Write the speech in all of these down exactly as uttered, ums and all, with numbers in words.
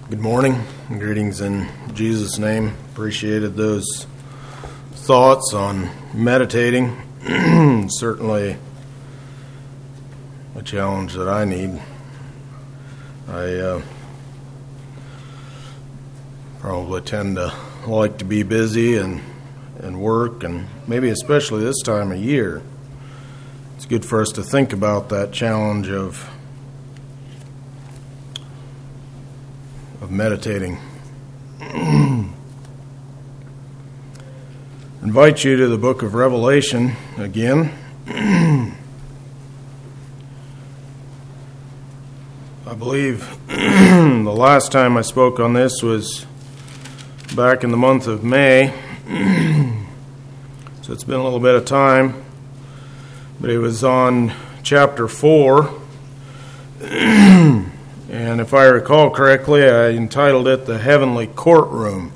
Good morning. Greetings in Jesus' name. Appreciated those thoughts on meditating. Certainly a challenge that I need. I uh, probably tend to like to be busy and, and work, and maybe especially this time of year. It's good for us to think about that challenge of of meditating. Invite you to the book of Revelation again. I believe the last time I spoke on this was back in the month of May. So it's been a little bit of time. But it was on chapter four. And if I recall correctly, I entitled it The Heavenly Courtroom.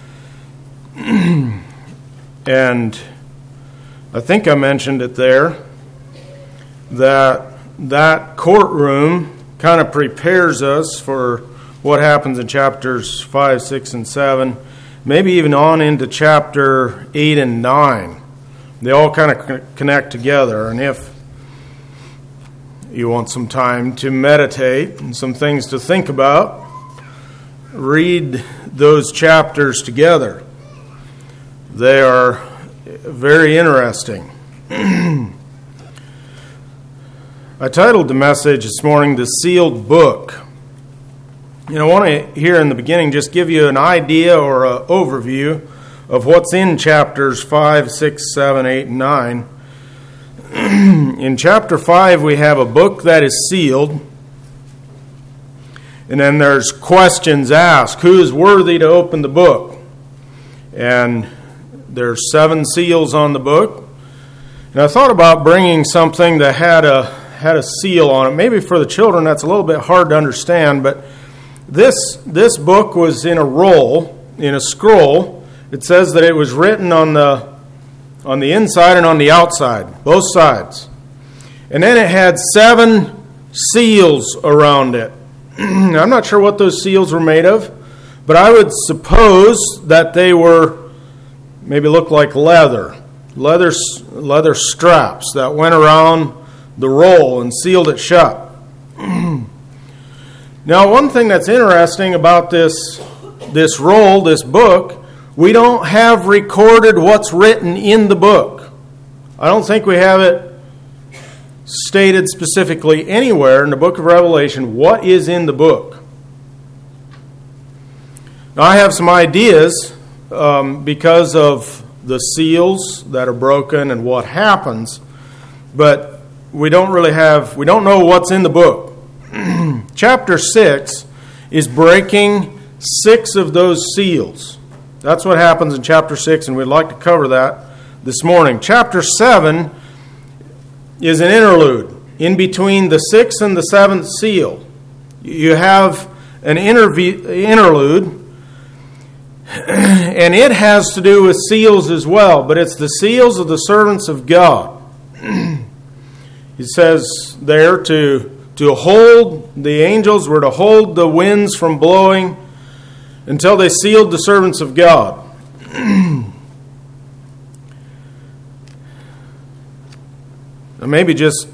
And I think I mentioned it there, that that courtroom kind of prepares us for what happens in chapters five, six, and seven, maybe even on into chapter eight and nine. They all kind of connect together, and if you want some time to meditate and some things to think about, read those chapters together. They are very interesting. I titled the message this morning, The Sealed Book. You know, I want to here in the beginning just give you an idea or an overview of what's in chapters five, six, seven, eight, and nine. In chapter five, we have a book that is sealed, and then there's questions asked. Who is worthy to open the book? And there's seven seals on the book. And I thought about bringing something that had a had a seal on it. Maybe for the children that's a little bit hard to understand, but this this book was in a roll, in a scroll. It says that it was written on the on the inside and on the outside, both sides. And then it had seven seals around it. I'm not sure what those seals were made of, but I would suppose that they were, maybe looked like leather, leather, leather straps that went around the roll and sealed it shut. Now, one thing that's interesting about this, this roll, this book, we don't have recorded what's written in the book. I don't think we have it stated specifically anywhere in the book of Revelation what is in the book. Now, I have some ideas um, because of the seals that are broken and what happens, but we don't really have, we don't know what's in the book. Chapter six is breaking six of those seals. That's what happens in chapter six, and we'd like to cover that this morning. Chapter seven is an interlude in between the sixth and the seventh seal. You have an interve- interlude, and it has to do with seals as well, but it's the seals of the servants of God. He says there to, to hold, the angels were to hold the winds from blowing until they sealed the servants of God. Now maybe just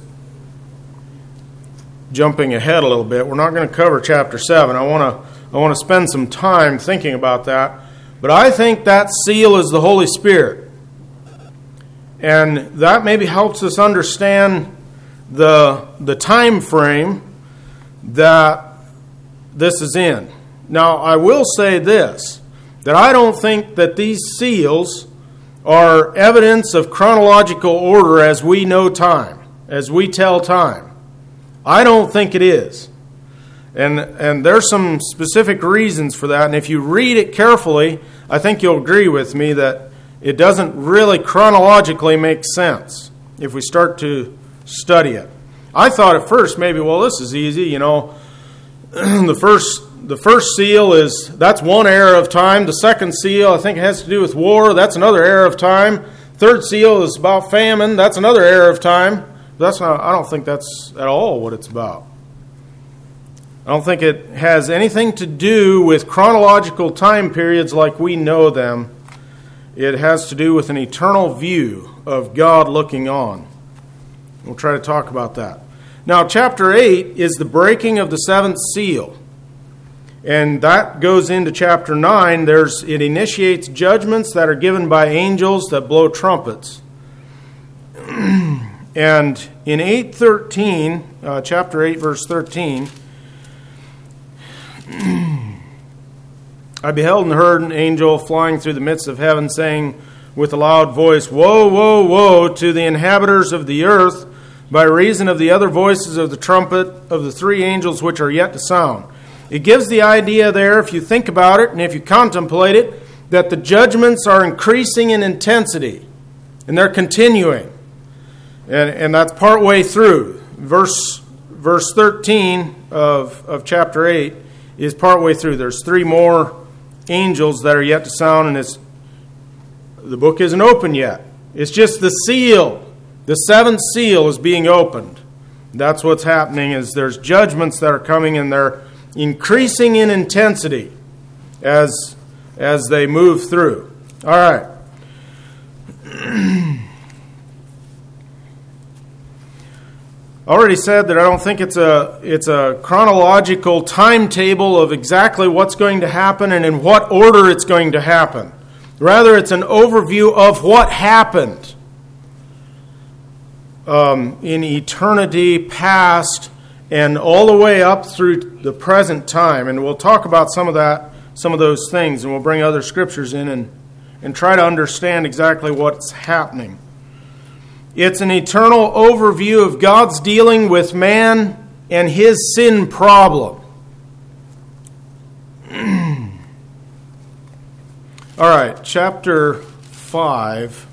jumping ahead a little bit, we're not going to cover chapter seven. I want to I want to spend some time thinking about that. But I think that seal is the Holy Spirit. And that maybe helps us understand the, the time frame that this is in. Now, I will say this, that I don't think that these seals are evidence of chronological order as we know time, as we tell time. I don't think it is. And and there's some specific reasons for that, and if you read it carefully, I think you'll agree with me that it doesn't really chronologically make sense if we start to study it. I thought at first maybe, well, this is easy, you know, the first The first seal is, that's one era of time. The second seal, I think it has to do with war. That's another era of time. Third seal is about famine. That's another era of time. That's not, I don't think that's at all what it's about. I don't think it has anything to do with chronological time periods like we know them. It has to do with an eternal view of God looking on. We'll try to talk about that. Now, chapter eight is the breaking of the seventh seal. And that goes into chapter nine. There's, it initiates judgments that are given by angels that blow trumpets. And in eight thirteen, uh, chapter eight, verse thirteen, I beheld and heard an angel flying through the midst of heaven, saying with a loud voice, Woe, woe, woe to the inhabitants of the earth, by reason of the other voices of the trumpet of the three angels which are yet to sound. It gives the idea there, if you think about it and if you contemplate it, that the judgments are increasing in intensity, and they're continuing. And, and that's partway through. Verse verse thirteen of, of chapter eight is partway through. There's three more angels that are yet to sound, and it's, the book isn't open yet. It's just the seal. The seventh seal is being opened. That's what's happening, is there's judgments that are coming, and they're increasing in intensity as, as they move through. All right. I already said that I don't think it's a it's a chronological timetable of exactly what's going to happen and in what order it's going to happen. Rather, it's an overview of what happened um, in eternity past and all the way up through the present time. And we'll talk about some of that, some of those things, and we'll bring other scriptures in and, and try to understand exactly what's happening. It's an eternal overview of God's dealing with man and his sin problem. All right, chapter five.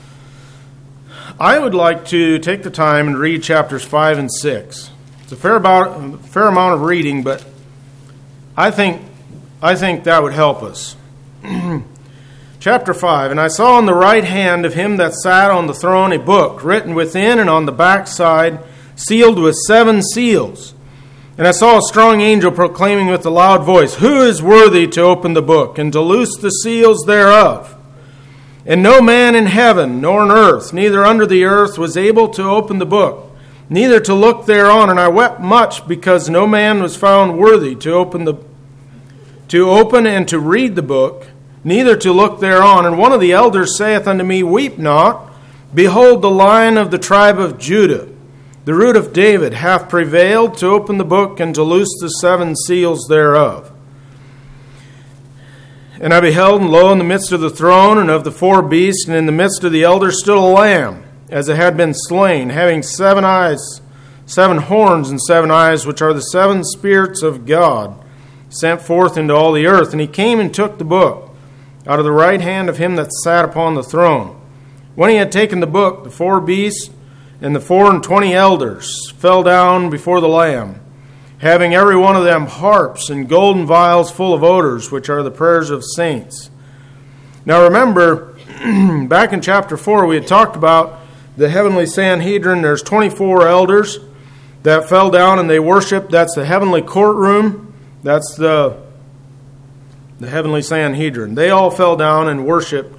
I would like to take the time and read chapters five and six. It's a fair, about, fair amount of reading, but I think, I think that would help us. Chapter five, And I saw on the right hand of him that sat on the throne a book, written within and on the backside, sealed with seven seals. And I saw a strong angel proclaiming with a loud voice, Who is worthy to open the book, and to loose the seals thereof? And no man in heaven, nor on earth, neither under the earth, was able to open the book, neither to look thereon. And I wept much, because no man was found worthy to open the to open and to read the book, neither to look thereon. And one of the elders saith unto me, Weep not. Behold, the Lion of the tribe of Judah, the root of David, hath prevailed to open the book and to loose the seven seals thereof. And I beheld, and lo, in the midst of the throne and of the four beasts, and in the midst of the elders stood a lamb, as it had been slain, having seven eyes, seven horns and seven eyes, which are the seven spirits of God, sent forth into all the earth. And he came and took the book out of the right hand of him that sat upon the throne. When he had taken the book, the four beasts and the four and twenty elders fell down before the Lamb, having every one of them harps and golden vials full of odors, which are the prayers of saints. Now remember, back in chapter four, we had talked about the heavenly Sanhedrin. There's twenty-four elders that fell down and they worshiped. That's the heavenly courtroom. That's the The heavenly Sanhedrin. They all fell down and worshipped.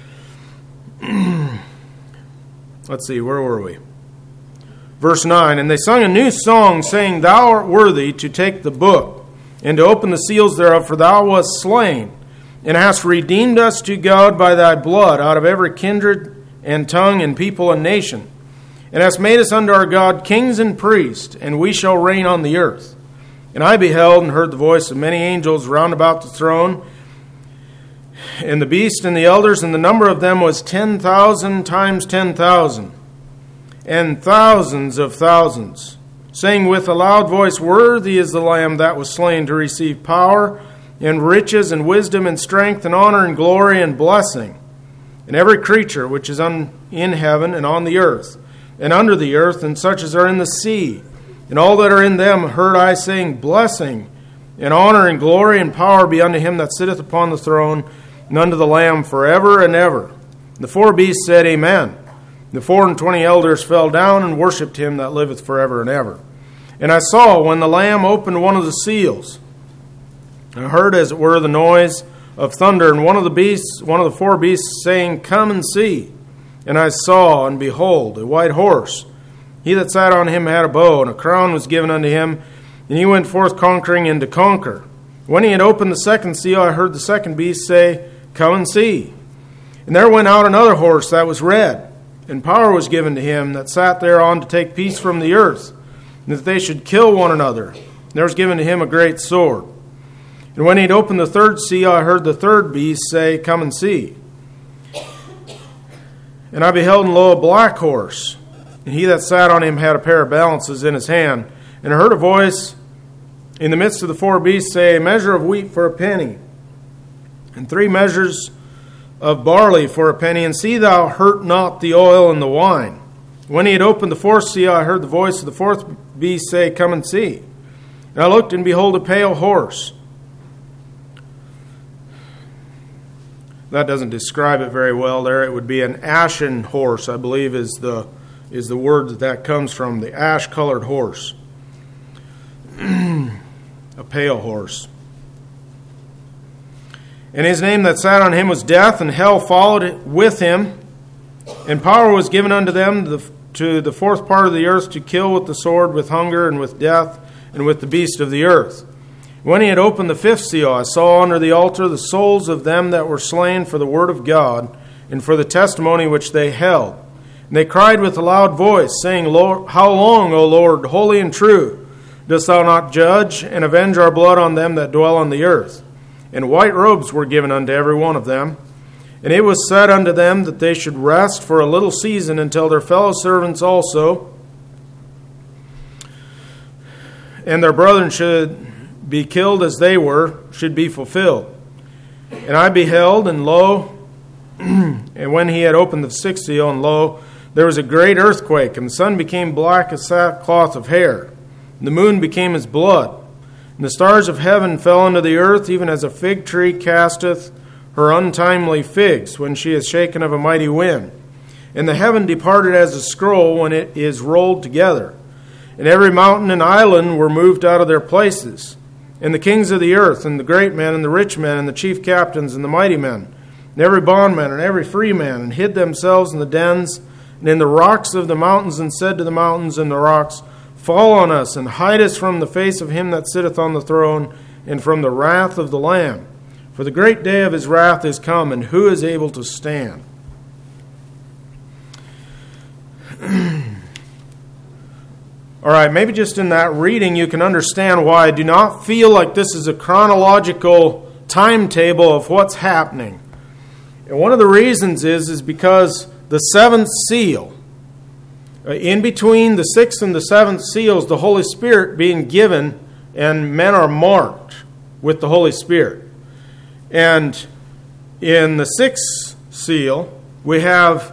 Let's see, where were we? Verse nine, And they sung a new song, saying, Thou art worthy to take the book, and to open the seals thereof, for thou wast slain, and hast redeemed us to God by thy blood out of every kindred and tongue and people and nation, and hast made us unto our God kings and priests, and we shall reign on the earth. And I beheld and heard the voice of many angels round about the throne, and the beast and the elders, and the number of them was ten thousand times ten thousand, and thousands of thousands, saying with a loud voice, Worthy is the Lamb that was slain to receive power, and riches, and wisdom, and strength, and honor, and glory, and blessing. And every creature which is on, in heaven, and on the earth, and under the earth, and such as are in the sea, and all that are in them, heard I saying, Blessing, and honor, and glory, and power be unto him that sitteth upon the throne, and unto the Lamb forever and ever. The four beasts said, Amen. The four and twenty elders fell down and worshipped him that liveth forever and ever. And I saw when the Lamb opened one of the seals, I heard as it were the noise of thunder, and one of the beasts, one of the four beasts, saying, Come and see. And I saw, and behold, a white horse. He that sat on him had a bow, and a crown was given unto him, and he went forth conquering and to conquer. When he had opened the second seal, I heard the second beast say, Come and see. And there went out another horse that was red, and power was given to him that sat thereon to take peace from the earth, and that they should kill one another. And there was given to him a great sword. And when he had opened the third seal, I heard the third beast say, Come and see. And I beheld, and lo, a black horse, and he that sat on him had a pair of balances in his hand. And I heard a voice in the midst of the four beasts say, A measure of wheat for a penny, and three measures of barley for a penny, and see thou hurt not the oil and the wine. When he had opened the fourth seal, I heard the voice of the fourth beast say, Come and see. And I looked, and behold, a pale horse. That doesn't describe it very well there. It would be an ashen horse, I believe, is the is the word that that comes from, the ash-colored horse. A pale horse. And his name that sat on him was Death, and hell followed with him. And power was given unto them the, to the fourth part of the earth to kill with the sword, with hunger, and with death, and with the beast of the earth. When he had opened the fifth seal, I saw under the altar the souls of them that were slain for the word of God, and for the testimony which they held. And they cried with a loud voice, saying, Lord, How long, O Lord, holy and true, dost thou not judge, and avenge our blood on them that dwell on the earth? And white robes were given unto every one of them. And it was said unto them that they should rest for a little season until their fellow servants also, and their brethren should be killed as they were, should be fulfilled. And I beheld, and lo, and when he had opened the sixth seal, and lo, there was a great earthquake, and the sun became black as sackcloth of hair, and the moon became as blood, and the stars of heaven fell into the earth, even as a fig tree casteth her untimely figs when she is shaken of a mighty wind. And the heaven departed as a scroll when it is rolled together, and every mountain and island were moved out of their places. And the kings of the earth, and the great men, and the rich men, and the chief captains, and the mighty men, and every bondman, and every free man, and hid themselves in the dens, and in the rocks of the mountains, and said to the mountains and the rocks, Fall on us, and hide us from the face of him that sitteth on the throne, and from the wrath of the Lamb. For the great day of his wrath is come, and who is able to stand? All right, maybe just in that reading you can understand why I do not feel like this is a chronological timetable of what's happening. And one of the reasons is, is because the seventh seal, in between the sixth and the seventh seals, the Holy Spirit being given, and men are marked with the Holy Spirit. And in the sixth seal, we have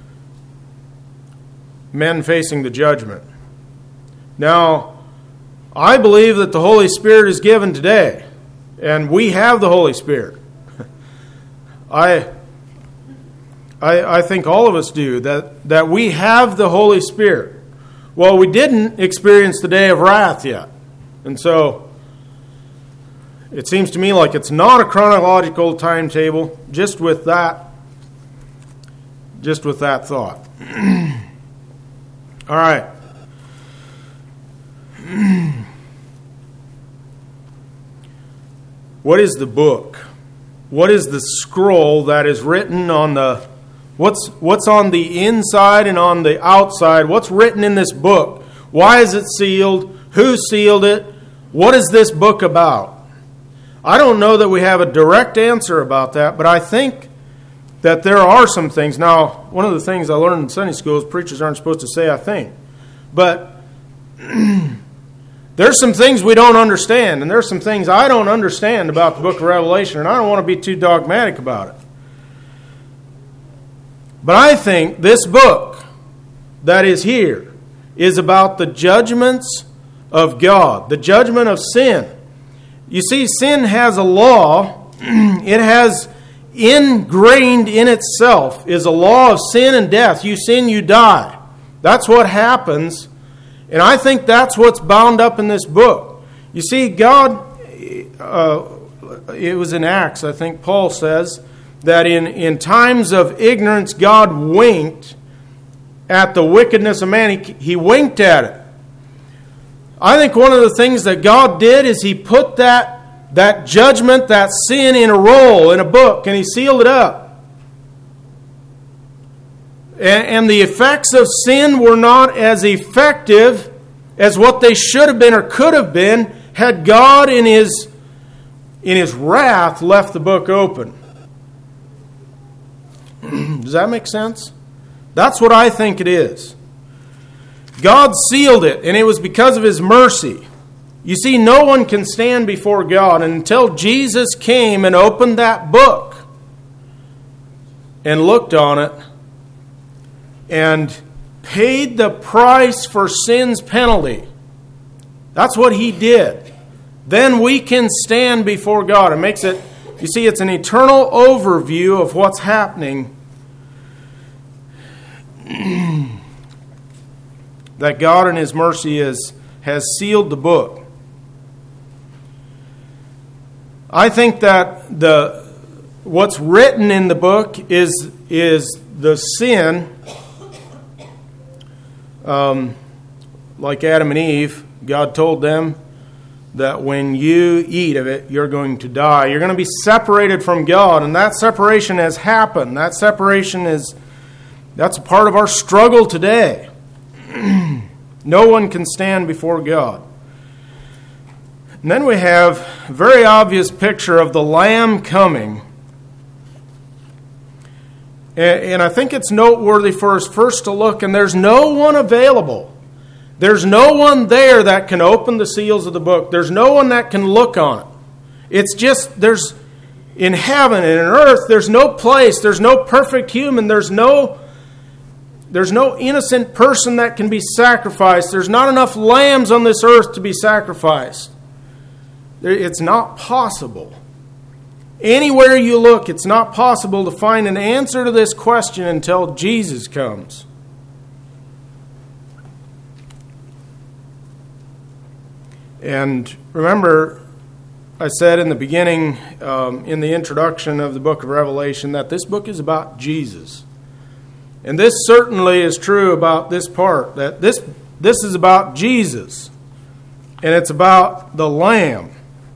men facing the judgment. Now, I believe that the Holy Spirit is given today, and we have the Holy Spirit. I, I, I think all of us do, that, that we have the Holy Spirit. Well, we didn't experience the day of wrath yet. And so, it seems to me like it's not a chronological timetable, just with that, just with that thought. All right. What is the book? What is the scroll that is written on the what's what's on the inside and on the outside? What's written in this book? Why is it sealed? Who sealed it? What is this book about? I don't know that we have a direct answer about that, but I think that there are some things. Now, one of the things I learned in Sunday school is preachers aren't supposed to say I think. But there's some things we don't understand, and there's some things I don't understand about the book of Revelation, and I don't want to be too dogmatic about it. But I think this book that is here is about the judgments of God, the judgment of sin. You see, sin has a law. It has ingrained in itself is a law of sin and death. You sin, you die. That's what happens And I think that's what's bound up in this book. You see, God, uh, it was in Acts, I think Paul says, that in, in times of ignorance, God winked at the wickedness of man. He, he winked at it. I think one of the things that God did is He put that, that judgment, that sin in a roll, in a book, and He sealed it up. And, and the effects of sin were not as effective as what they should have been or could have been had God in His, in His wrath left the book open. Does that make sense? That's what I think it is. God sealed it, and it was because of His mercy. You see, no one can stand before God until Jesus came and opened that book and looked on it and paid the price for sin's penalty. That's what He did. Then we can stand before God. It makes it, you see, it's an eternal overview of what's happening. That God in His mercy is, has sealed the book. I think that the what's written in the book is, is the sin, um, like Adam and Eve. God told them that when you eat of it, you're going to die. You're going to be separated from God, and that separation has happened. That separation is, that's a part of our struggle today. No one can stand before God. And then we have a very obvious picture of the Lamb coming. And I think it's noteworthy for us first to look, and there's no one available. There's no one there that can open the seals of the book. There's no one that can look on it. It's just, there's, in heaven and in earth, there's no place, there's no perfect human, there's no There's no innocent person that can be sacrificed. There's not enough lambs on this earth to be sacrificed. It's not possible. Anywhere you look, it's not possible to find an answer to this question until Jesus comes. And remember, I said in the beginning, um, in the introduction of the book of Revelation, that this book is about Jesus. And this certainly is true about this part, that this this is about Jesus, and it's about the Lamb.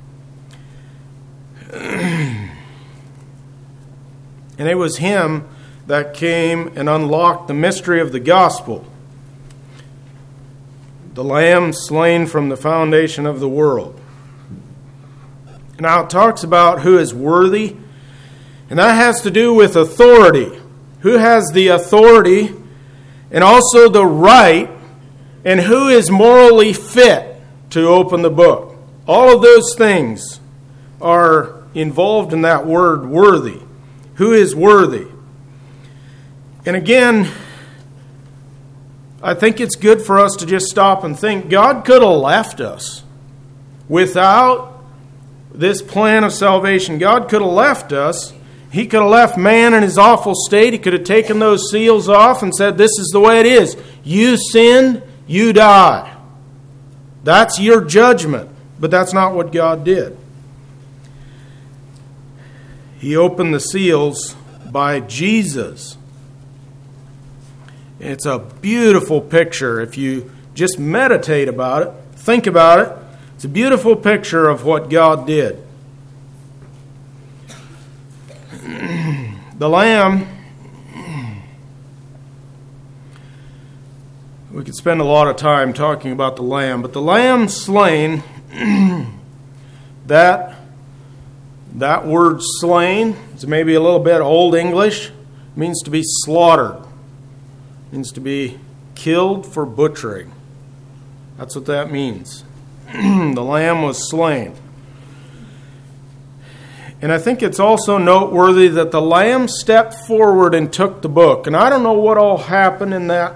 And it was Him that came and unlocked the mystery of the gospel. The Lamb slain from the foundation of the world. Now it talks about who is worthy, and that has to do with authority. Who has the authority and also the right, and who is morally fit to open the book. All of those things are involved in that word worthy. Who is worthy? And again, I think it's good for us to just stop and think. God could have left us without this plan of salvation. God could have left us. He could have left man in his awful state. He could have taken those seals off and said, this is the way it is. You sinned, you die. That's your judgment. But that's not what God did. He opened the seals by Jesus. It's a beautiful picture. If you just meditate about it, think about it, it's a beautiful picture of what God did. The Lamb, we could spend a lot of time talking about the Lamb, but the Lamb slain, that, that word slain is maybe a little bit Old English, means to be slaughtered, means to be killed for butchering. That's what that means. The Lamb was slain. And I think it's also noteworthy that the Lamb stepped forward and took the book. And I don't know what all happened in that,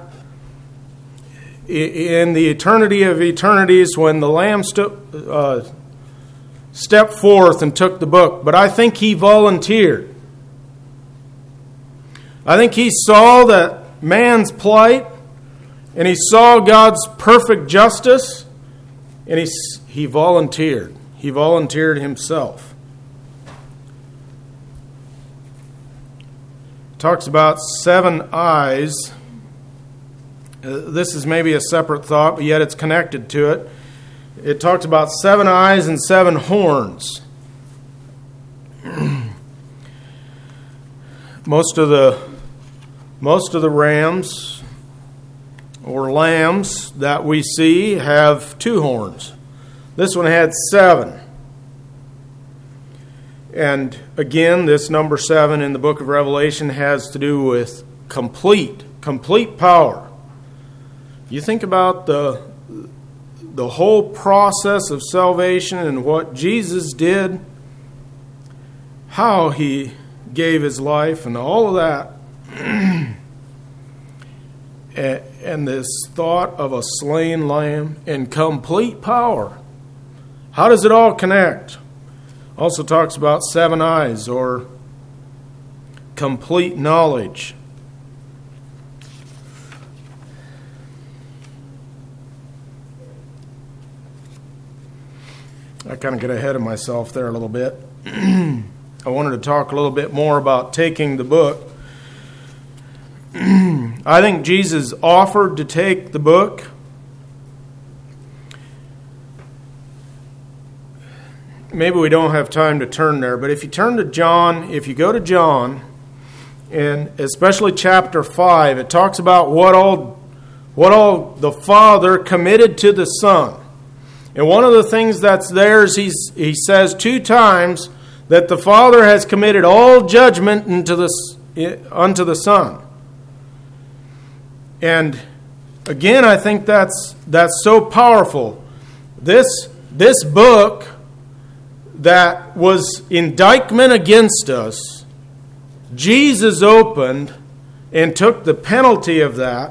in the eternity of eternities when the Lamb stu- uh, stepped forth and took the book. But I think He volunteered. I think He saw that man's plight, and he saw God's perfect justice, and he, he volunteered. He volunteered himself. It talks about seven eyes. Uh, this is maybe a separate thought, but yet it's connected to it. It talks about seven eyes and seven horns. Most of the most of the rams or lambs that we see have two horns. This one had seven. And again, this number seven in the book of Revelation has to do with complete, complete power. You think about the the whole process of salvation and what Jesus did, how he gave his life and all of that. And this thought of a slain lamb in complete power. How does it all connect? Also talks about seven eyes or complete knowledge. I kind of get ahead of myself there a little bit. I wanted to talk a little bit more about taking the book. I think Jesus offered to take the book. Maybe we don't have time to turn there, but if you turn to John, if you go to John, and especially chapter five, it talks about what all, what all the Father committed to the Son. And one of the things that's there is he's, he says two times that the Father has committed all judgment into the, unto the Son. And again, I think that's that's so powerful. This this book that was indictment against us, Jesus opened and took the penalty of that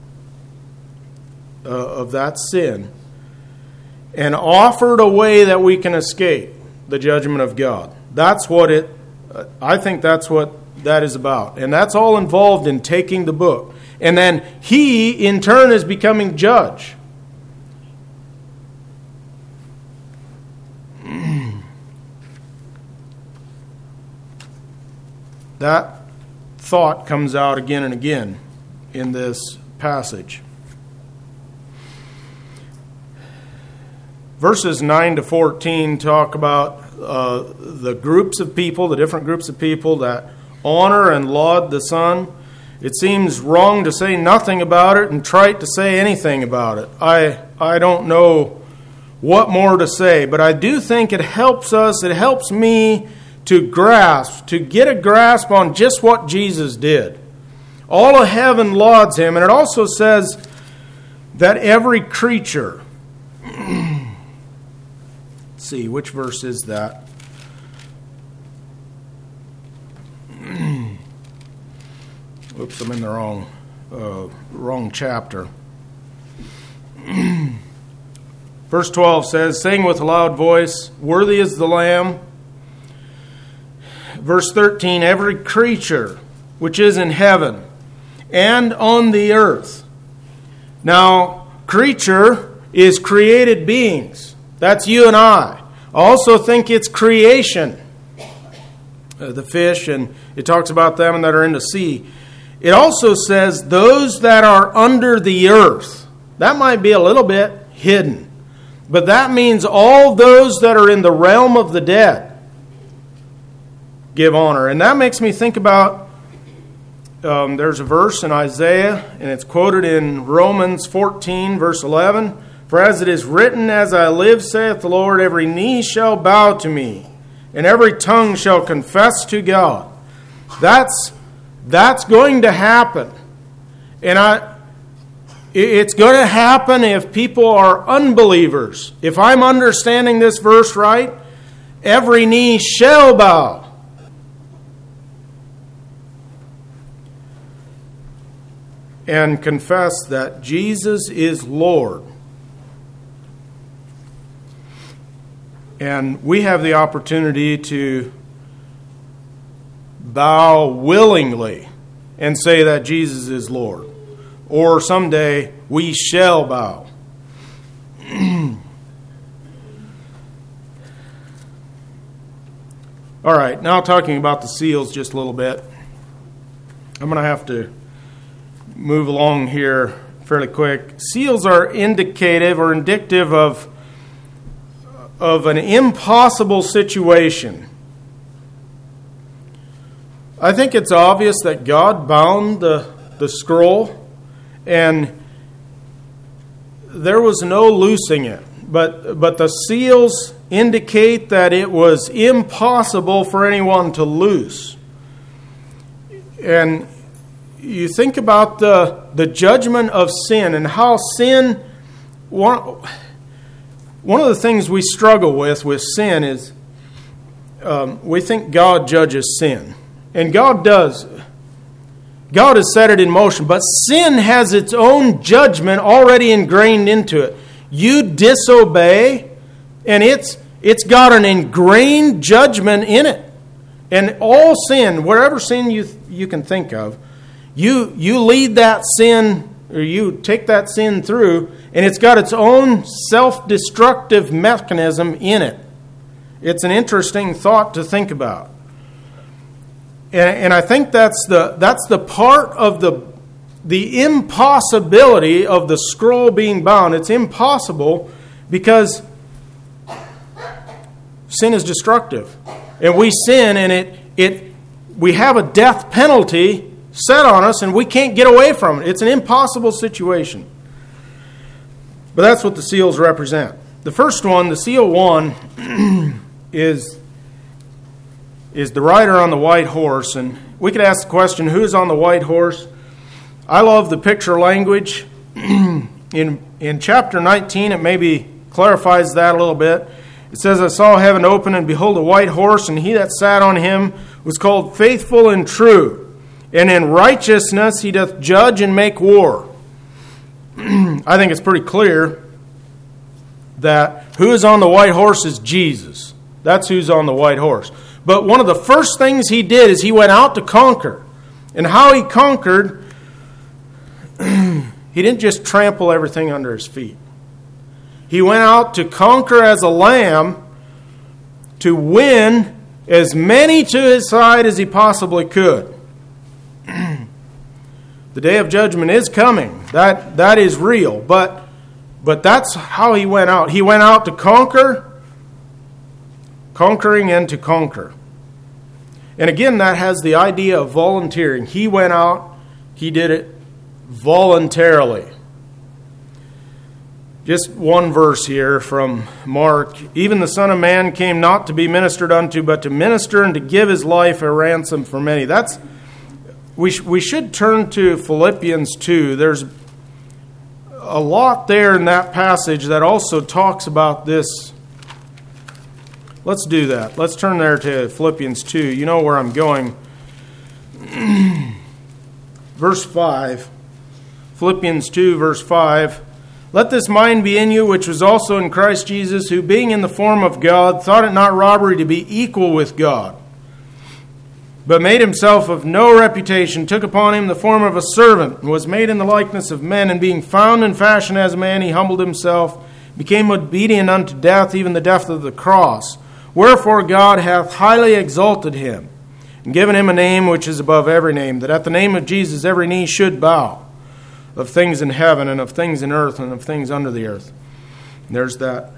uh, of that sin and offered a way that we can escape the judgment of God. That's what it. Uh, I think that's what that is about, and that's all involved in taking the book. And then he, in turn, is becoming judge. That thought comes out again and again in this passage. Verses nine to fourteen talk about uh, the groups of people, the different groups of people that honor and laud the Son. It seems wrong to say nothing about it and trite to say anything about it. I I don't know what more to say, but I do think it helps us, it helps me to grasp, to get a grasp on just what Jesus did. All of heaven lauds him, and it also says that every creature... Let's see, which verse is that? Oops, I'm in the wrong, uh, wrong chapter. Verse twelve says, "Sing with a loud voice, worthy is the Lamb." Verse thirteen, "Every creature which is in heaven and on the earth." Now, creature is created beings. That's you and I. I also think it's creation. Uh, the fish, and it talks about them that are in the sea. It also says those that are under the earth. That might be a little bit hidden. But that means all those that are in the realm of the dead give honor. And that makes me think about, um, there's a verse in Isaiah, and it's quoted in Romans fourteen, verse eleven. "For as it is written, as I live, saith the Lord, every knee shall bow to me, and every tongue shall confess to God." That's That's going to happen. And I, it's going to happen if people are unbelievers. If I'm understanding this verse right, every knee shall bow. And confess that Jesus is Lord. And we have the opportunity to bow willingly and say that Jesus is Lord. or someday we shall bow. All right, now talking about the seals just a little bit. I'm going to have to move along here fairly quick. Seals are indicative or indicative of, of an impossible situation. I think it's obvious that God bound the, the scroll and there was no loosing it. But, but the seals indicate that it was impossible for anyone to loose. And you think about the, the judgment of sin and how sin, one, one of the things we struggle with with sin is um, we think God judges sin. And God does. God has set it in motion. But sin has its own judgment already ingrained into it. You disobey, and it's it's got an ingrained judgment in it. And all sin, whatever sin you you can think of, you you lead that sin, or you take that sin through, and it's got its own self-destructive mechanism in it. It's an interesting thought to think about. And, and I think that's the that's the part of the the impossibility of the scroll being bound. It's impossible because sin is destructive. And we sin and it it we have a death penalty set on us and we can't get away from it. It's an impossible situation. But that's what the seals represent. The first one, the seal one, is is the rider on the white horse. And we could ask the question, who's on the white horse? I love the picture language. in in chapter nineteen, it maybe clarifies that a little bit. It says, I saw heaven open, and behold, a white horse, and he that sat on him was called Faithful and True. And in righteousness he doth judge and make war. I think it's pretty clear that who is on the white horse is Jesus. That's who's on the white horse. But one of the first things he did is he went out to conquer. And how he conquered, he didn't just trample everything under his feet. He went out to conquer as a lamb, to win as many to his side as he possibly could. The day of judgment is coming. That that is real. But but that's how he went out. He went out to conquer, conquering and to conquer. And again, that has the idea of volunteering. He went out, he did it voluntarily. Just one verse here from Mark. Even the Son of Man came not to be ministered unto, but to minister and to give his life a ransom for many. That's we sh- we should turn to Philippians two. There's a lot there in that passage that also talks about this. Let's do that. Let's turn there to Philippians two. You know where I'm going. Verse five. Philippians two, verse five. Let this mind be in you, which was also in Christ Jesus, who being in the form of God, thought it not robbery to be equal with God, but made himself of no reputation, took upon him the form of a servant, and was made in the likeness of men, and being found in fashion as a man, he humbled himself, became obedient unto death, even the death of the cross. Wherefore God hath highly exalted him, and given him a name which is above every name, that at the name of Jesus every knee should bow, of things in heaven and of things in earth and of things under the earth. And there's that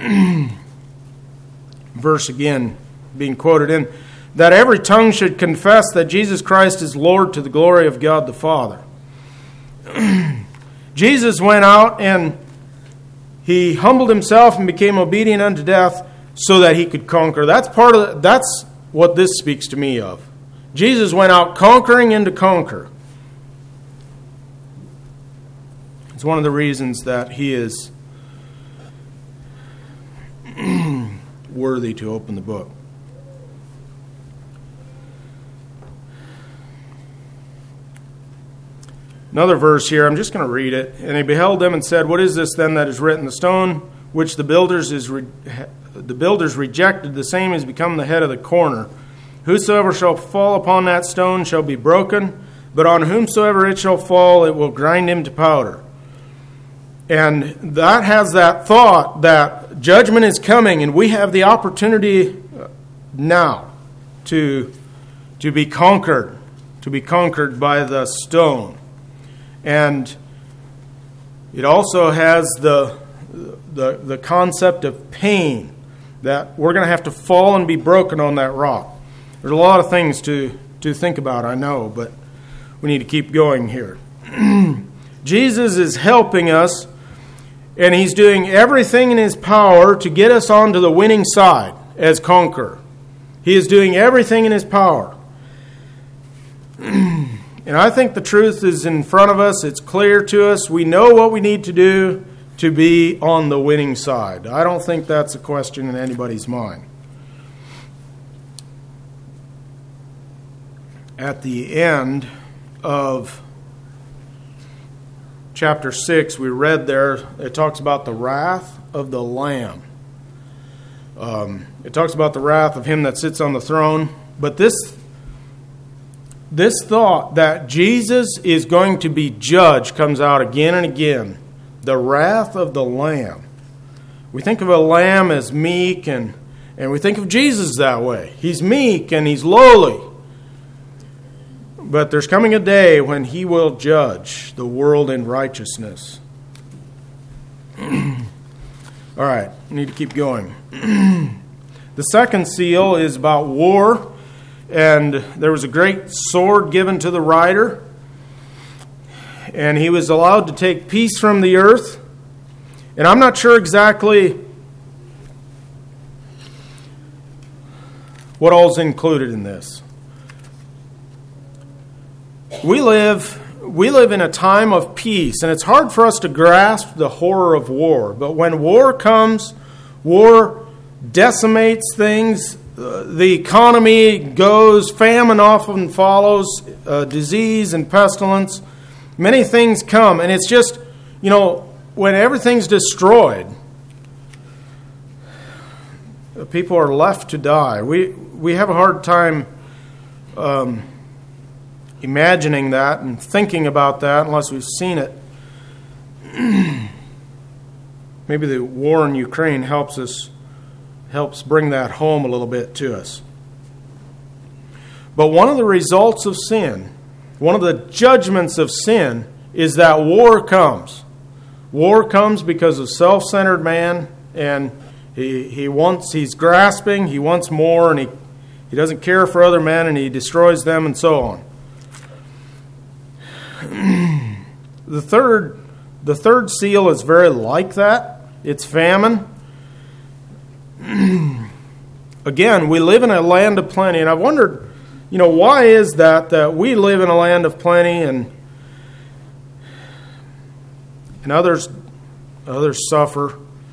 verse again being quoted in, that every tongue should confess that Jesus Christ is Lord to the glory of God the Father. Jesus went out and he humbled himself and became obedient unto death so that he could conquer. That's part of the, that's what this speaks to me of. Jesus went out conquering and to conquer. It's one of the reasons that he is worthy to open the book. Another verse here, I'm just going to read it. And he beheld them and said, what is this then that is written? The stone which the builders is re- the builders rejected, the same is become the head of the corner. Whosoever shall fall upon that stone shall be broken, but on whomsoever it shall fall, it will grind him to powder. And that has that thought that judgment is coming, and we have the opportunity now to, to be conquered, to be conquered by the stone. And it also has the, the, the concept of pain, that we're going to have to fall and be broken on that rock. There's a lot of things to, to think about, I know, but we need to keep going here. Jesus is helping us, and he's doing everything in his power to get us onto the winning side as conqueror. He is doing everything in his power. And I think the truth is in front of us. It's clear to us. We know what we need to do to be on the winning side. I don't think that's a question in anybody's mind. At the end of chapter six, we read there, it talks about the wrath of the Lamb. Um, it talks about the wrath of him that sits on the throne. But this, this thought that Jesus is going to be judged comes out again and again. The wrath of the Lamb. We think of a lamb as meek, and, and we think of Jesus that way. He's meek and he's lowly. But there's coming a day when he will judge the world in righteousness. All right, we need to keep going. The second seal is about war, and there was a great sword given to the rider, and he was allowed to take peace from the earth. And I'm not sure exactly what all's included in this. We live we live in a time of peace, and it's hard for us to grasp the horror of war. But when war comes, war decimates things. Uh, the economy goes, famine often follows, uh, disease and pestilence. Many things come, and it's just, you know, when everything's destroyed, people are left to die. We we have a hard time um, imagining that and thinking about that unless we've seen it. Maybe the war in Ukraine helps us, helps bring that home a little bit to us. But one of the results of sin, one of the judgments of sin, is that war comes. War comes because of self-centered man, and he he wants, he's grasping, he wants more, and he, he doesn't care for other men, and he destroys them, and so on. The third, the third seal is very like that. It's famine. Again, we live in a land of plenty, and I've wondered, you know, why is that that we live in a land of plenty and and others others suffer.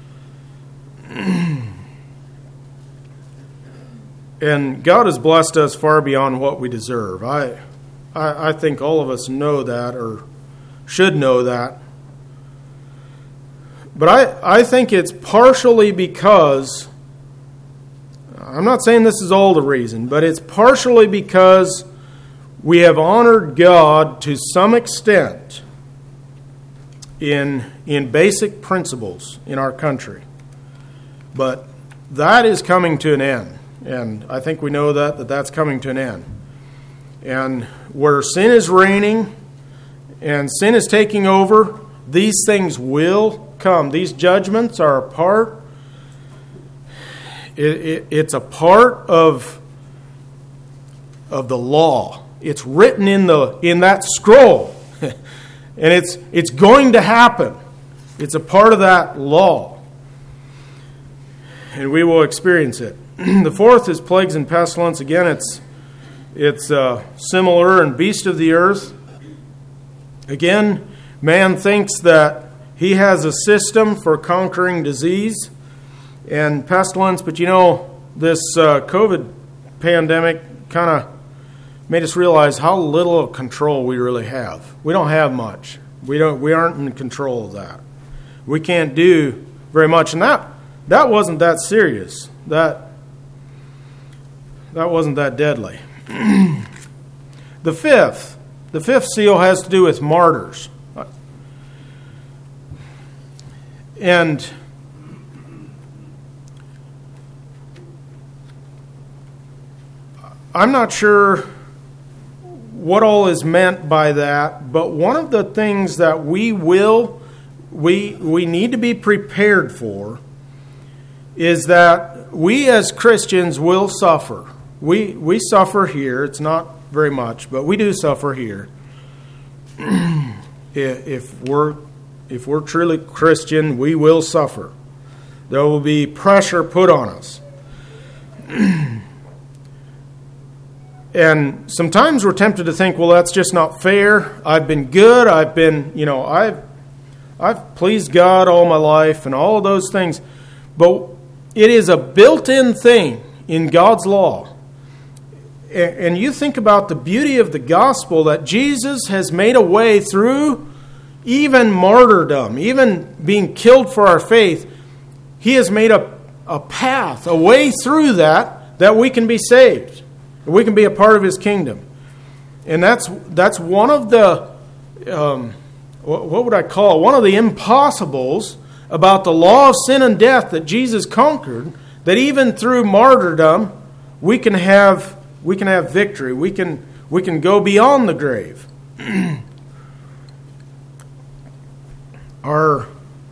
And God has blessed us far beyond what we deserve. I, I I think all of us know that, or should know that. But I, I think it's partially because, I'm not saying this is all the reason, but it's partially because we have honored God to some extent in in basic principles in our country. But that is coming to an end. And I think we know that, that that's coming to an end. And where sin is reigning and sin is taking over, these things will come. These judgments are a part. It, it, it's a part of, of the law. It's written in the in that scroll. And it's it's going to happen. It's a part of that law. And we will experience it. The fourth is plagues and pestilence. Again, it's it's uh, similar and beast of the earth. Again, man thinks that he has a system for conquering disease and pestilence, but you know, this uh, COVID pandemic kind of made us realize how little control we really have. We don't have much. We don't. We aren't in control of that. We can't do very much, and that that wasn't that serious. That that wasn't that deadly. The fifth, the fifth seal has to do with martyrs. And I'm not sure what all is meant by that, but one of the things that we will, we we need to be prepared for is that we as Christians will suffer. We we suffer here. It's not very much, but we do suffer here. If we're if we're truly Christian, we will suffer. There will be pressure put on us. And sometimes we're tempted to think, well, that's just not fair. I've been good. I've been, you know, I've I've pleased God all my life and all of those things. But it is a built-in thing in God's law. And you think about the beauty of the gospel that Jesus has made a way through even martyrdom, even being killed for our faith. He has made a, a path, a way through that, that we can be saved. We can be a part of His kingdom. And that's that's one of the, um, what would I call it? One of the impossibles about the law of sin and death that Jesus conquered, that even through martyrdom, we can have we can have victory. We can we can go beyond the grave. Our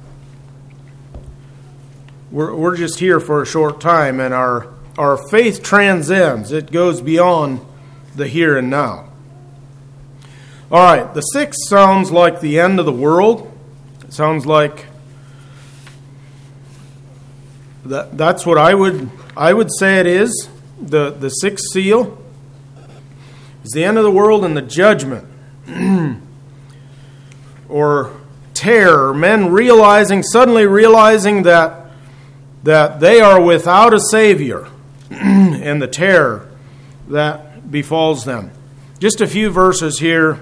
we're we're just here for a short time, and our Our faith transcends. It goes beyond the here and now. All right, the sixth sounds like the end of the world. It sounds like that. That's what I would I would say it is. The the sixth seal is the end of the world and the judgment, or terror. Men realizing suddenly realizing that that they are without a Savior. And the terror that befalls them. Just a few verses here.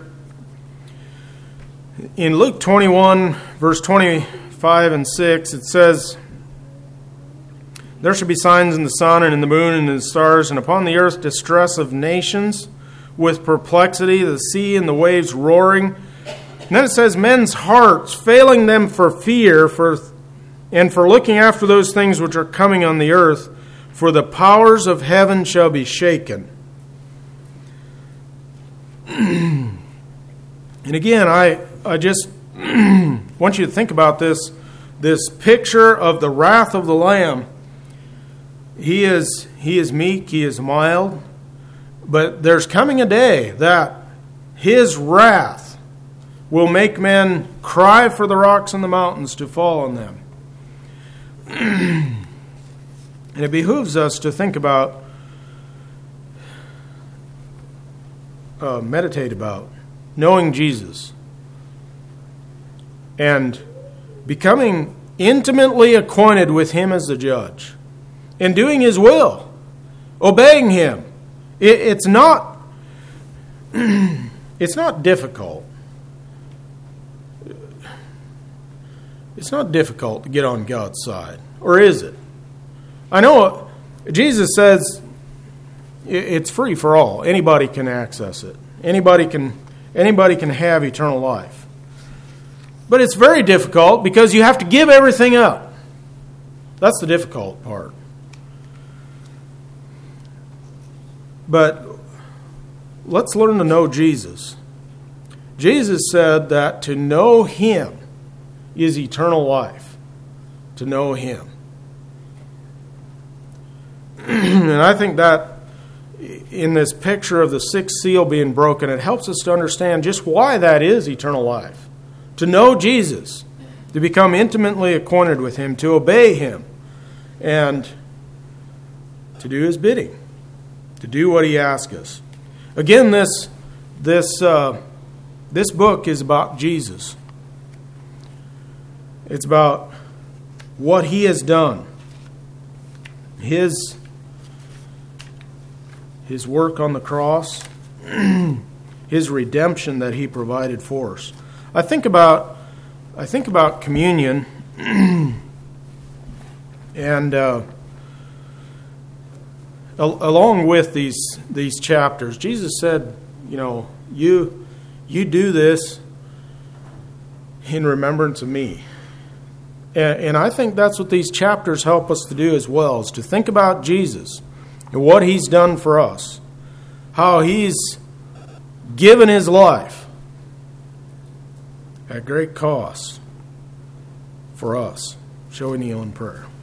In Luke twenty-one, verse twenty-five and six, it says, "There shall be signs in the sun and in the moon and in the stars, and upon the earth distress of nations, with perplexity, the sea and the waves roaring." And then it says, "Men's hearts failing them for fear, for and for looking after those things which are coming on the earth, for the powers of heaven shall be shaken." And again, I I just want you to think about this, this picture of the wrath of the Lamb. He is he is meek, He is mild, but there's coming a day that His wrath will make men cry for the rocks and the mountains to fall on them. And it behooves us to think about, uh, meditate about, knowing Jesus and becoming intimately acquainted with Him as the judge and doing His will, obeying Him. It, it's not, it's not difficult. It's not difficult to get on God's side, or is it? I know Jesus says it's free for all. Anybody can access it. Anybody can anybody can have eternal life. But it's very difficult because you have to give everything up. That's the difficult part. But let's learn to know Jesus. Jesus said that to know Him is eternal life. To know Him. And I think that in this picture of the sixth seal being broken, it helps us to understand just why that is eternal life. To know Jesus, to become intimately acquainted with Him, to obey Him, and to do His bidding, to do what He asks us. Again, this this uh, this book is about Jesus. It's about what He has done, His His work on the cross, His redemption that He provided for us. I think about I think about communion, and uh, al- along with these these chapters, Jesus said, you know, you You do this in remembrance of me. And, and I think that's what these chapters help us to do as well, is to think about Jesus and what he's done for us. How he's given his life at great cost for us. Shall we kneel in prayer?